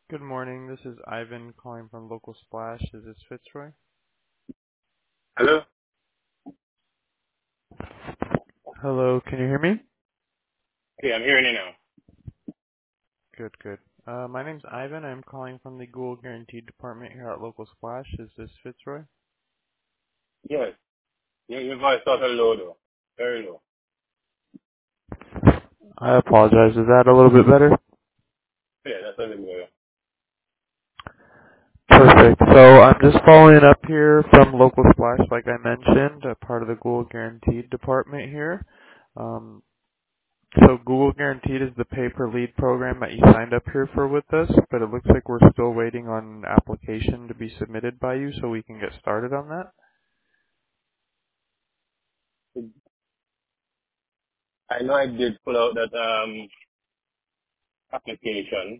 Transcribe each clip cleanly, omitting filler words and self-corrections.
Good morning. This is Ivan calling from Local Splash. Is this Fitzroy? Hello? Hello, can you hear me? Okay, I'm hearing you now. Good, good. My name's Ivan. I'm calling from the Google Guaranteed Department here at Local Splash. Is this Fitzroy? Yes. Your voice started low though. Very low. I apologize. Is that a little bit better? Yeah, that's a little better. Perfect. So I'm just following up here from Local Splash, like I mentioned, a part of the Google Guaranteed Department here. Um, So Google Guaranteed is the pay-per-lead program that you signed up here for with us, but it looks like we're still waiting on an application to be submitted by you so we can get started on that. I know I did pull out that application.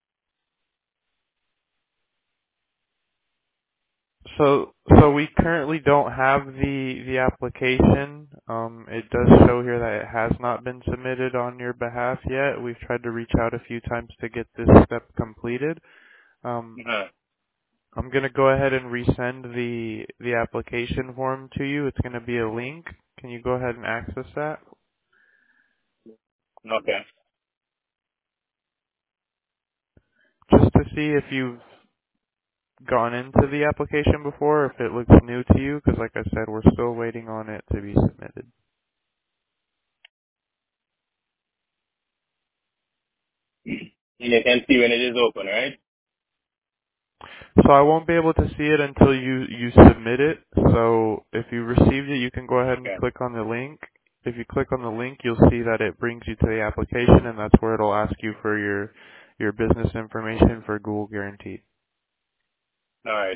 So we currently don't have the application. It does show here that it has not been submitted on your behalf yet. We've tried to reach out a few times to get this step completed. Um, Uh-huh. I'm going to go ahead and resend the application form to you. It's going to be a link. Can you go ahead and access that? Okay. Just to see if you've gone into the application before, if it looks new to you, because like I said, we're still waiting on it to be submitted. And you can see when it is open, right? So I won't be able to see it until you submit it. So if you received it, you can go ahead and Okay. click on the link. If you click on the link, you'll see that it brings you to the application, and that's where it'll ask you for your business information for Google Guaranteed. All right.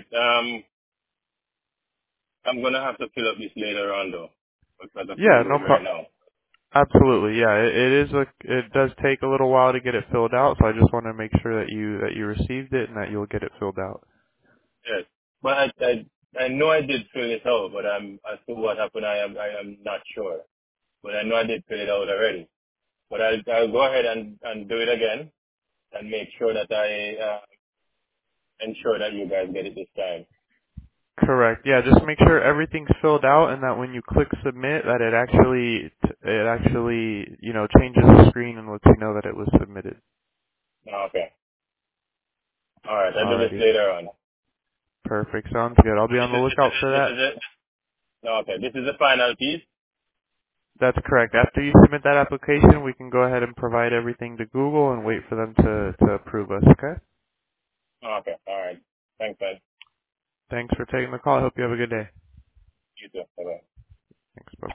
I'm gonna have to fill up this later on though, because I Yeah, couldn't do no it right problem. now. Absolutely, yeah. It does take a little while to get it filled out, so I just want to make sure that you received it and that you'll get it filled out. Yes. But I know I did fill it out, but as to what happened, I am not sure. But I know I did fill it out already. But I'll go ahead and do it again and make sure that I ensure that you guys get it this time. Correct. Yeah, just make sure everything's filled out and that when you click submit that it actually changes the screen and lets you know that it was submitted. Okay. All right. I'll do this Alrighty. later on. Perfect. Sounds good. I'll be on the lookout for This that. is it. No, okay. This is the final piece. That's correct. After you submit that application, we can go ahead and provide everything to Google and wait for them to approve us, okay? Okay. All right. Thanks, man. Thanks for taking the call. I hope you have a good day. You too. Bye-bye.